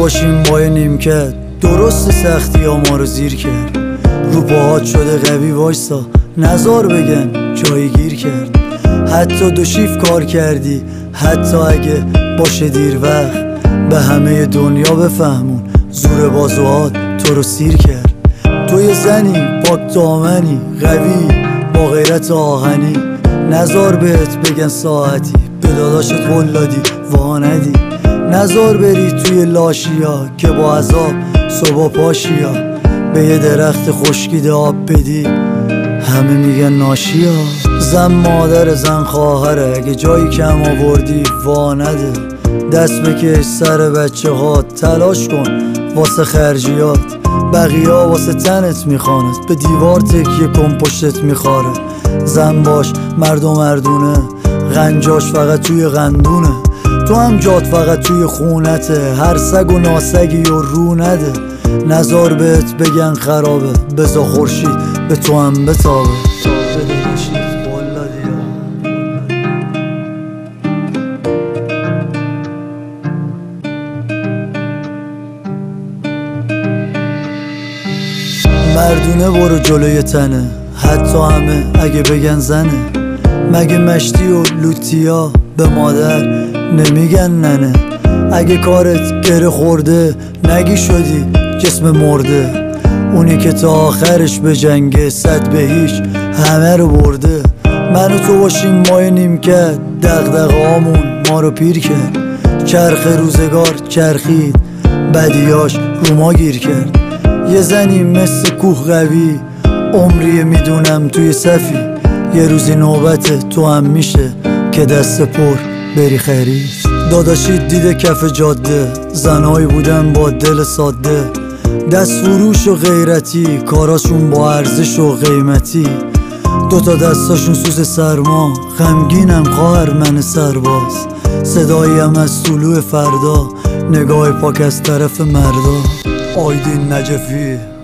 باشیم با یه نیمکت. درست سختی ها ما رو زیر کرد، رو پاهات شده قوی وایسا، نزار بگن جایی گیر کرد. حتی دو شیف کار کردی، حتی اگه باشه دیر وقت. به همه دنیا بفهمون زور بازوهات تو رو سیر کرد. تو یه زنی پاک دامنی، قوی با غیرت آهنی، نزار بهت بگن ساعتی، به داداشت قول دادی واندی. نزار بری توی لاشیا که با عذاب صبح پاشیا. به یه درخت خشکیده آب بدی، همه میگن ناشیا. زن مادر زن خواهره، اگه جایی کم آوردی وانده. دست بکش سر بچه ها، تلاش کن واسه خرجیات. بقیه واسه تنت میخواند، به دیوار تکیه کن پشتت میخاره. زن باش مرد و مردونه، غنجاش فقط توی قندونه. تو هم جات فقط توی خونته، هر سگ و ناسگی و رو نده. نزار بهت بگن خرابه، بزا خورشید به تو هم بتابه. مردونه برو جلوی تنه، حتی همه اگه بگن زنه. مگه مشتی و لوتیا به مادر نمیگن ننه؟ اگه کارت گره خورده نگی شدی جسم مرده. اونی که تا آخرش به جنگه، صد به هیچ همه رو برده. من و تو باشیم مای نیمکت، دغدغه هامون ما رو پیر کرد. چرخ روزگار چرخید، بدیاش رو ما گیر کرد. یه زنی مثل کوه قوی، عمریه میدونم توی صفی. یه روزی نوبت تو هم میشه که دست پر بری خرید. داداشی دیده کف جاده، زنهایی بودن با دل ساده. دست فروش و غیرتی، کاراشون با ارزش و قیمتی. دوتا دستاشون سوز سرما، غمگینم خواهر من سرباز. صدایی هم از طلوع فردا، نگاه پاک از طرف مردا. آیدین نجفی.